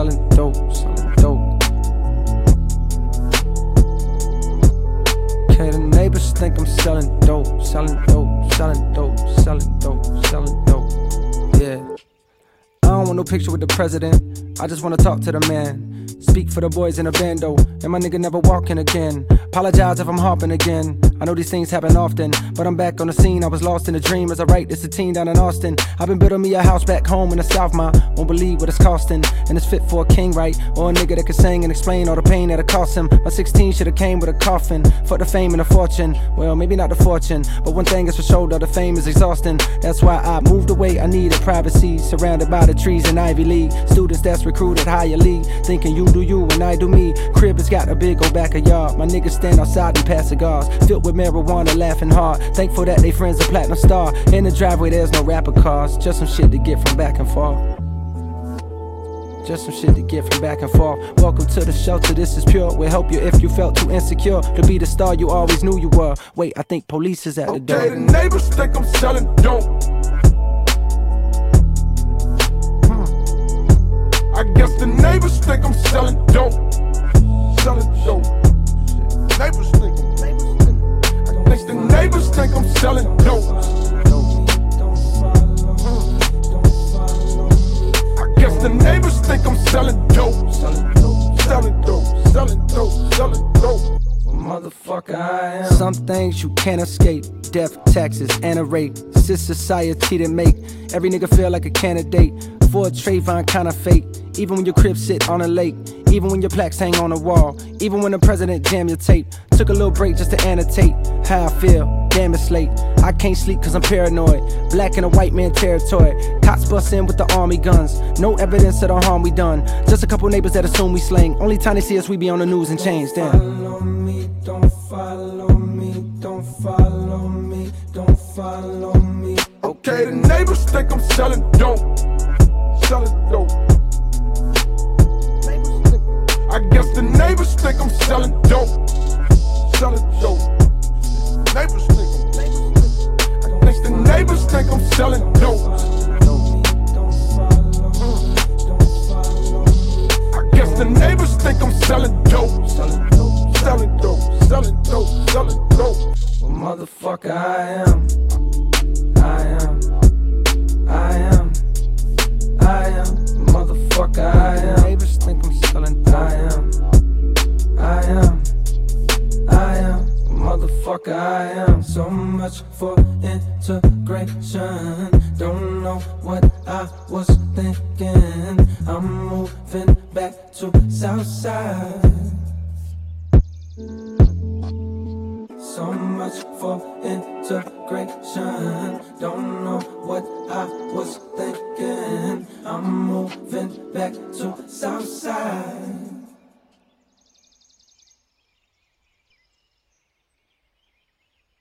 selling dope, selling dope. Okay, the neighbors think I'm selling dope, selling dope, selling dope, selling dope, selling dope. Yeah. I don't want no picture with the president, I just wanna talk to the man. Speak for the boys in the bando, and my nigga never walking again. Apologize if I'm hopping again, I know these things happen often, but I'm back on the scene. I was lost in a dream as I write this a teen down in Austin. I've been building me a house back home in the South, ma won't believe what it's costing. And it's fit for a king, right? Or a nigga that can sing and explain all the pain that it cost him. My 16 should've came with a coffin. Fuck the fame and the fortune, well maybe not the fortune, but one thing is for sure, though, the fame is exhausting. That's why I moved away, I needed privacy. Surrounded by the trees in Ivy League, students that's recruited higher league, thinking you do you and I do me. Crib has got a big old backyard, my niggas stand outside and pass cigars, filled with marijuana, laughing hard. Thankful that they friends a platinum star. In the driveway there's no rapper cars, just some shit to get from back and forth. Just some shit to get from back and forth. Welcome to the shelter, this is pure. We'll help you if you felt too insecure to be the star you always knew you were. Wait, I think police is at the door. Okay, the neighbors think I'm selling dope. I guess the neighbors think I'm selling dope. Selling dope. Neighbors think I guess the neighbors think I'm selling dope. I guess the neighbors think I'm selling dope. Selling dope. Selling dope. Selling dope. Selling dope. Motherfucker, I am. Some things you can't escape. Death, taxes, and a rape. It's this society that make every nigga feel like a candidate for a Trayvon kind of fate. Even when your crib sit on a lake, even when your plaques hang on a wall, even when the president jam your tape. Took a little break just to annotate how I feel. Damn, it's late. I can't sleep cause I'm paranoid. Black in a white man territory. Cops bust in with the army guns. No evidence of the harm we done. Just a couple neighbors that assume we slang. Only time they see us we be on the news and change. Damn. Follow me, don't follow me, don't follow me, don't follow me. Okay, the neighbors think I'm selling dope. Selling dope. I guess the neighbors think I'm selling dope. Selling dope. Neighbors think I guess the neighbors think I'm selling dope. I guess the neighbors think I'm selling dope. Selling dope. Selling dope. Selling dope. Selling dope. Well, motherfucker, I am. I am. I am. I am. Motherfucker, I am. Neighbors think I'm selling dope. I am. I am. I am. Motherfucker, I am. So much for integration. Don't know what I was thinking. I'm moving back to Southside. So much for integration. Don't know what I was thinking. I'm moving back to Southside.